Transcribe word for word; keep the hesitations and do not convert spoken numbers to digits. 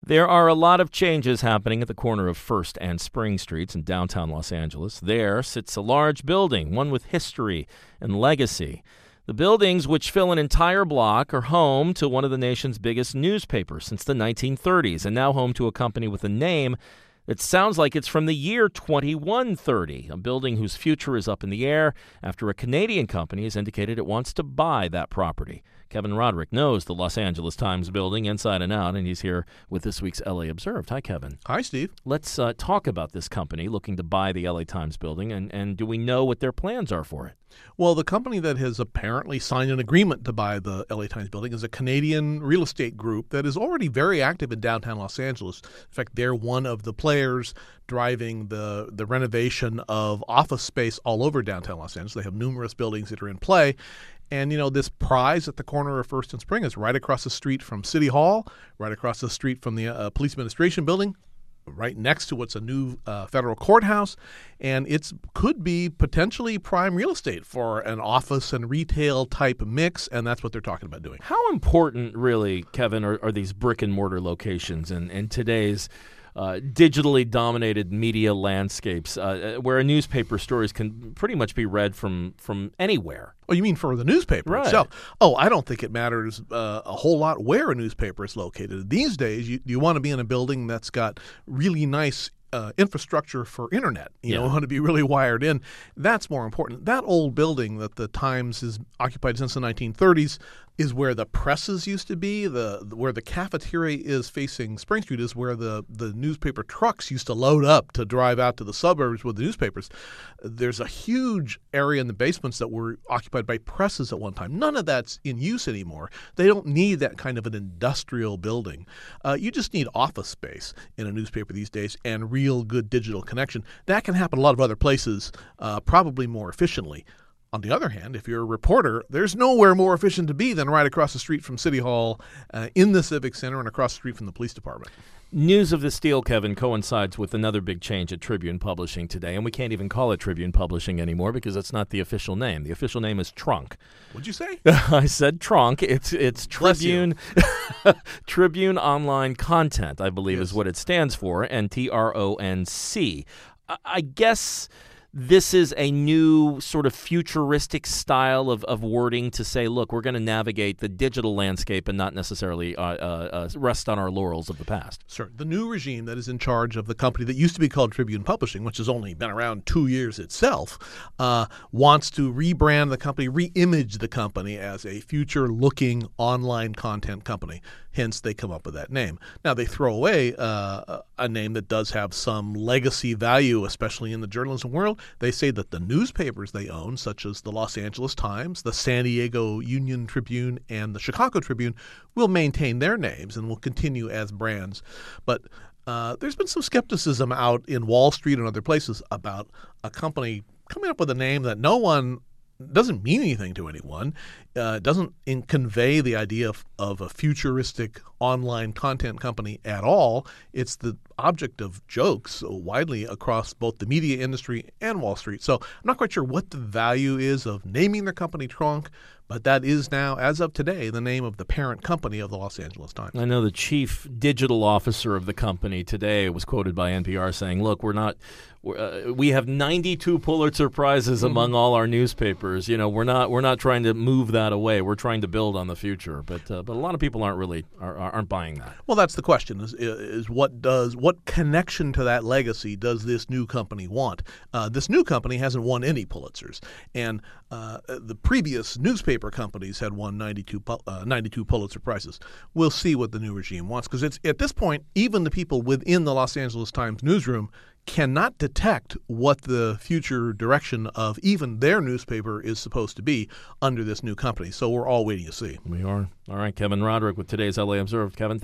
There are a lot of changes happening at the corner of First and Spring Streets in downtown Los Angeles. There sits a large building, one with history and legacy. The buildings, which fill an entire block, are home to one of the nation's biggest newspapers since the nineteen thirties, and now home to a company with a name that sounds like it's from the year twenty-one thirty, a building whose future is up in the air after a Canadian company has indicated it wants to buy that property. Kevin Roderick knows the Los Angeles Times building inside and out, and he's here with this week's L A Observed. Hi, Kevin. Hi, Steve. Let's uh, talk about this company looking to buy the L A Times building, and, and do we know what their plans are for it? Well, the company that has apparently signed an agreement to buy the L A Times building is a Canadian real estate group that is already very active in downtown Los Angeles. In fact, they're one of the players driving the, the renovation of office space all over downtown Los Angeles. They have numerous buildings that are in play. And, you know, this prize at the corner of First and Spring is right across the street from City Hall, right across the street from the uh, Police Administration Building, right next to what's a new uh, federal courthouse, and it could be potentially prime real estate for an office and retail type mix, and that's what they're talking about doing. How important, really, Kevin, are, are these brick and mortar locations in, in today's uh, digitally dominated media landscapes, uh, where a newspaper stories can pretty much be read from from anywhere? Oh, you mean for the newspaper right. itself? Oh, I don't think it matters uh, a whole lot where a newspaper is located. These days, you, you want to be in a building that's got really nice uh, infrastructure for internet. You yeah. know, want to be really wired in. That's more important. That old building that the Times has occupied since the nineteen thirties is where the presses used to be. The where the cafeteria is facing Spring Street is where the, the newspaper trucks used to load up to drive out to the suburbs with the newspapers. There's a huge area in the basements that were occupied by presses at one time. None of that's in use anymore. They don't need that kind of an industrial building. Uh, you just need office space in a newspaper these days and real good digital connection. That can happen a lot of other places, uh, probably more efficiently. On the other hand, if you're a reporter, there's nowhere more efficient to be than right across the street from City Hall, uh, in the Civic Center, and across the street from the police department. News of this deal, Kevin, coincides with another big change at Tribune Publishing today, and we can't even call it Tribune Publishing anymore because it's not the official name. The official name is Trunk. What'd you say? I said Trunk. It's it's Tribune Tribune Online Content, I believe, yes. is what it stands for, and T R O N C. I, I guess this is a new sort of futuristic style of, of wording to say, look, we're going to navigate the digital landscape and not necessarily uh, uh, uh, rest on our laurels of the past. Sure. The new regime that is in charge of the company that used to be called Tribune Publishing, which has only been around two years itself, uh, wants to rebrand the company, re-image the company as a future-looking online content company. Hence, they come up with that name. Now, they throw away uh, a name that does have some legacy value, especially in the journalism world. They say that the newspapers they own, such as the Los Angeles Times, the San Diego Union Tribune, and the Chicago Tribune, will maintain their names and will continue as brands. But uh, there's been some skepticism out in Wall Street and other places about a company coming up with a name that no one doesn't mean anything to anyone, uh, doesn't in convey the idea of, of a futuristic online content company at all. It's the object of jokes widely across both the media industry and Wall Street. So I'm not quite sure what the value is of naming the company Trunk, but that is now, as of today, the name of the parent company of the Los Angeles Times. I know the chief digital officer of the company today was quoted by N P R saying, look, we're not we're, uh, we have ninety-two Pulitzer Prizes mm-hmm. among all our newspapers. You know, we're not we're not trying to move that away. We're trying to build on the future. But uh, but a lot of people aren't really are, aren't buying that. Well, that's the question: is is what does what connection to that legacy does this new company want? Uh, this new company hasn't won any Pulitzers, and uh, the previous newspaper companies had won ninety-two, uh, ninety-two Pulitzer Prizes. We'll see what the new regime wants, because it's at this point, even the people within the Los Angeles Times newsroom cannot detect what the future direction of even their newspaper is supposed to be under this new company. So we're all waiting to see. We are. All right, Kevin Roderick with today's L A Observed. Kevin,